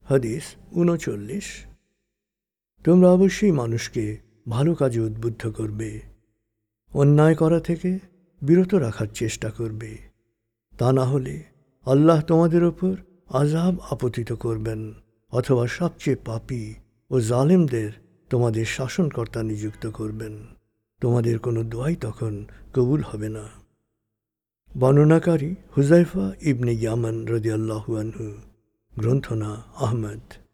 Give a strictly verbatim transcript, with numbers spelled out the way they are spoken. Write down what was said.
হাদিস উনচল্লিশ। তোমরা অবশ্যই মানুষকে ভালো কাজে উদ্বুদ্ধ করবে, অন্যায় করা থেকে বিরত রাখার চেষ্টা করবে, তা না হলে আল্লাহ তোমাদের ওপর আযাব আপতিত করবেন, অথবা সবচেয়ে পাপী ও জালেমদের তোমাদের শাসনকর্তা নিযুক্ত করবেন। তোমাদের কোনো দোয়াই তখন কবুল হবে না। বর্ণনাকারী হুযায়ফা ইবনে ইয়ামান রাদিয়াল্লাহু আনহু। গ্রন্থনা আহমদ।